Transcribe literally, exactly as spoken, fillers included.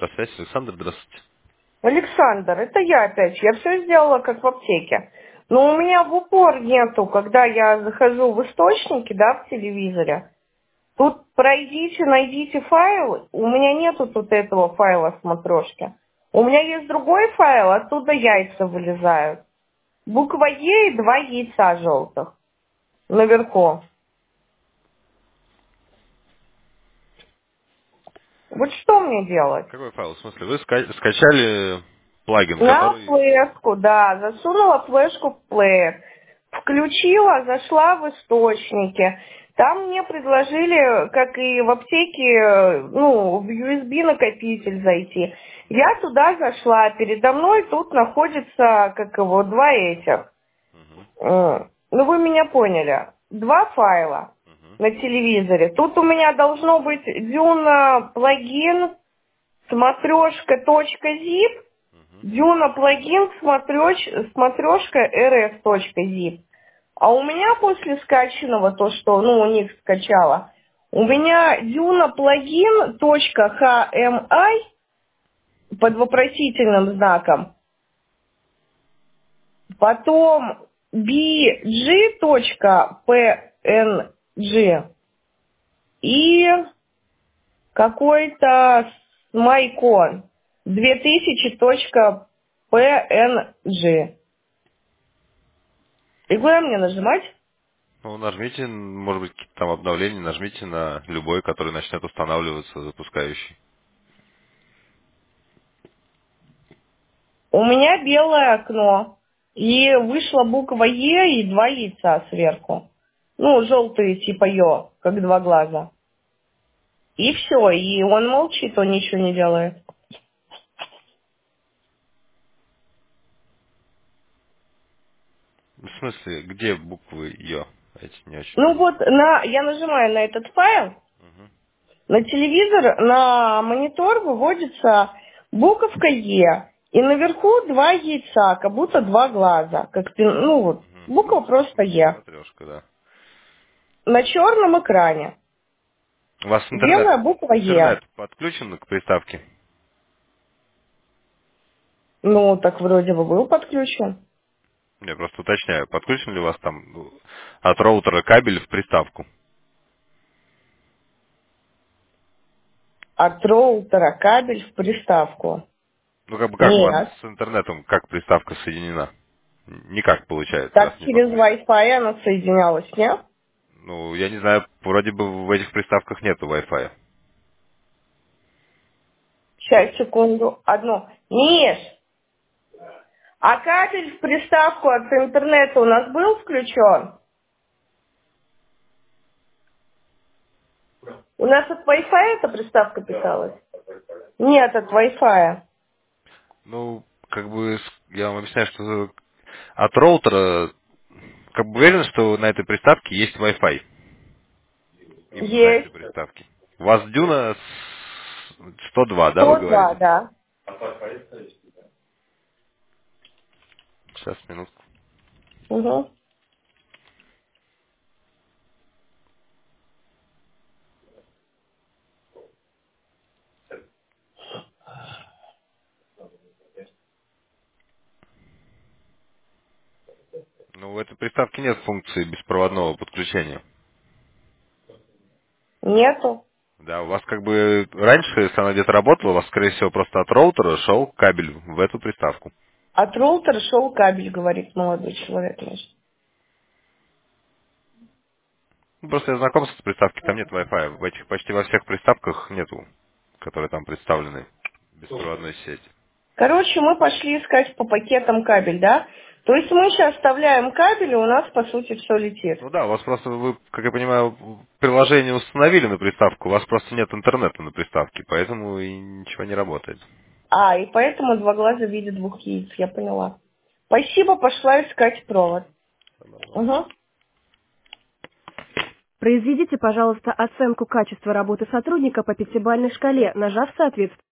Автосвязь. Александр, здравствуйте. Александр, это я опять. Я все сделала как в аптеке. Но у меня в упор нету, когда я захожу в источники, да, в телевизоре. Тут пройдите, найдите файл. У меня нету тут этого файла смотрешки. У меня есть другой файл, оттуда яйца вылезают. Буква Е и два яйца желтых наверху. Вот что мне делать? Какой файл? В смысле, вы ска- скачали плагин, На который... флешку, да, засунула флешку в плеер. Включила, зашла в источники. Там мне предложили, как и в аптеке, ну, в ю эс би накопитель зайти. Я туда зашла, передо мной тут находится, как его, два этих. Мгм, М, Ну, вы меня поняли. Два файла мгм, на телевизоре. Тут у меня должно быть Дюна плагин смотрешка.zip, мгм. Дюна плагин смотрёж, смотрешка rf.zip. А у меня после скачанного, то, что ну, у них скачала, у меня Дюна плагин .hmi под вопросительным знаком, потом bg.png и какой-то майкон две тысячи .png. И куда мне нажимать? Ну, нажмите, может быть, какие-то там обновления, нажмите на любой, который начнет устанавливаться, запускающий. У меня белое окно. И вышла буква Е и два яйца сверху. Ну, желтые типа Ё, как два глаза. И все, и он молчит, он ничего не делает. В смысле, где буквы Ё? Эти не очень Ну понял. вот, на, я нажимаю на этот файл, Мгм, на телевизор, на монитор выводится буковка Е. И наверху два яйца, как будто два глаза. Как, ты- ну вот, мгм. буква Ну, просто Е. смотрешка, да. На черном экране. У вас интернет, Белая буква Е. интернет подключен к приставке? Ну, так вроде бы был подключен. Я просто уточняю, подключен ли у вас там ну, от роутера кабель в приставку? От роутера кабель в приставку. Ну, как бы как у вас Нет. с интернетом, как приставка соединена? Никак получается, Так раз не через подключен. Wi-Fi она соединялась, нет? Ну, я не знаю, вроде бы в этих приставках нету Wi-Fi. Сейчас, секунду. Одну. Миш, а кабель в приставку от интернета у нас был включен? У нас от Wi-Fi эта приставка питалась? Нет, от Wi-Fi. Ну, как бы, с- я вам объясняю, что от роутера, как бы уверен, что на этой приставке есть Wi-Fi. Именно на этой Есть. приставке. У вас Дюна с- сто два, да, вы сто два, говорите? да. Сейчас, минутку. Угу. Ну, у этой приставки нет функции беспроводного подключения. Нету. Да, у вас как бы раньше, если она где-то работала, у вас, скорее всего, просто от роутера шел кабель в эту приставку. От роутера шел кабель, говорит молодой человек наш. Ну, просто я знаком с этой приставкой, там нет Wi-Fi. В этих почти во всех приставках нету, которые там представлены, беспроводной сети. Короче, мы пошли искать по пакетам кабель, да? То есть мы сейчас вставляем кабель, и у нас, по сути, все летит. Ну да, у вас просто, вы, как я понимаю, приложение установили на приставку, у вас просто нет интернета на приставке, поэтому и ничего не работает. А, и поэтому два глаза видят двух яиц, я поняла. Спасибо, пошла искать провод. Угу. Произведите, пожалуйста, оценку качества работы сотрудника по пятибалльной шкале, нажав соответствующий